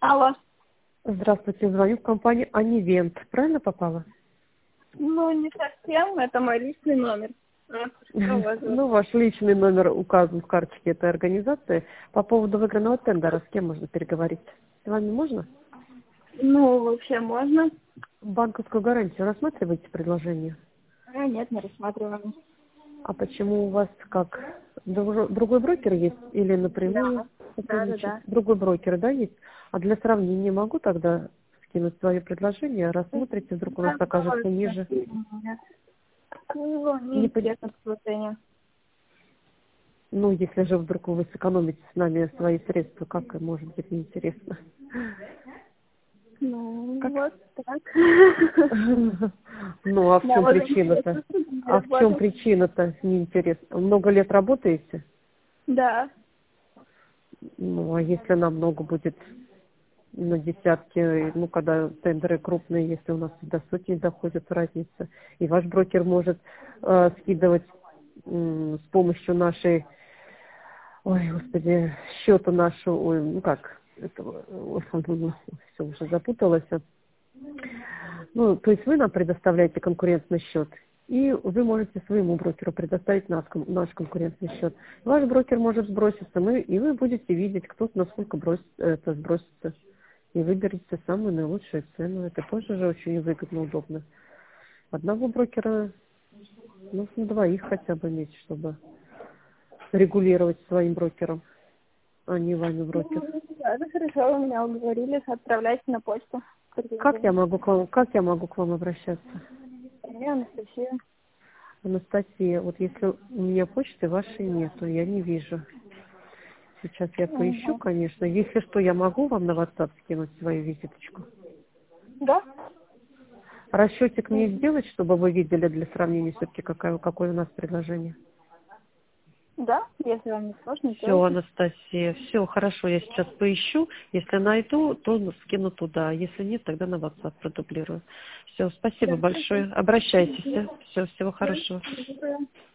Алло. Здравствуйте, звоню в компанию Анивент. Правильно попала? Ну, не совсем, это мой личный номер. Что у вас? Ну, ваш личный номер указан в карточке этой организации. По поводу выигранного тендера, с кем можно переговорить? С вами можно? Ну, вообще можно. Банковскую гарантию рассматриваете предложение? Нет, не рассматриваем. А почему у вас как? Другой брокер есть или напрямую? Да. Другой брокер, да, есть? А для сравнения могу тогда скинуть свое предложение, рассмотрите, вдруг у нас окажется ниже. Ну, Не пон- неинтересно предложение. Ну, если же вдруг вы сэкономите с нами свои средства, как и может быть неинтересно? Ну, Как? вот так. Ну, а в Да, чем вот причина-то? интересно, что ты А в чем работаешь. причина-то неинтересно? Много лет работаете? Да. Ну, а если намного будет на десятки, ну, когда тендеры крупные, если у нас до сотни доходит разница, и ваш брокер может скидывать с помощью нашей, ой, господи, счета нашего, ой, ну как, этого, все уже запуталась. Ну, то есть вы нам предоставляете конкурентный счет, и вы можете своему брокеру предоставить наш конкурентный счет. Ваш брокер может сброситься, и вы будете видеть, кто насколько это сбросится. И выберите самую наилучшую цену. Это тоже же очень выгодно, удобно. Одного брокера, нужно двоих хотя бы иметь, чтобы регулировать своим брокером, а не вами брокер. Ну, ладно, хорошо, вы меня уговорили, отправляйте на почту. Как я могу к вам обращаться? Я Анастасия. Анастасия, вот если у меня почты вашей нету, я не вижу. Сейчас я поищу, Угу. конечно. Если что, я могу вам на WhatsApp скинуть свою визиточку. Да? Расчетик мне сделать, чтобы вы видели для сравнения все-таки, какое у нас предложение. Да, если вам не сложно, Все, делайте. Анастасия, все, хорошо, я сейчас поищу. Если найду, то скину туда. Если нет, тогда на WhatsApp продублирую. Все, спасибо Да, большое. Обращайтесь. Все, всего хорошего. хорошо.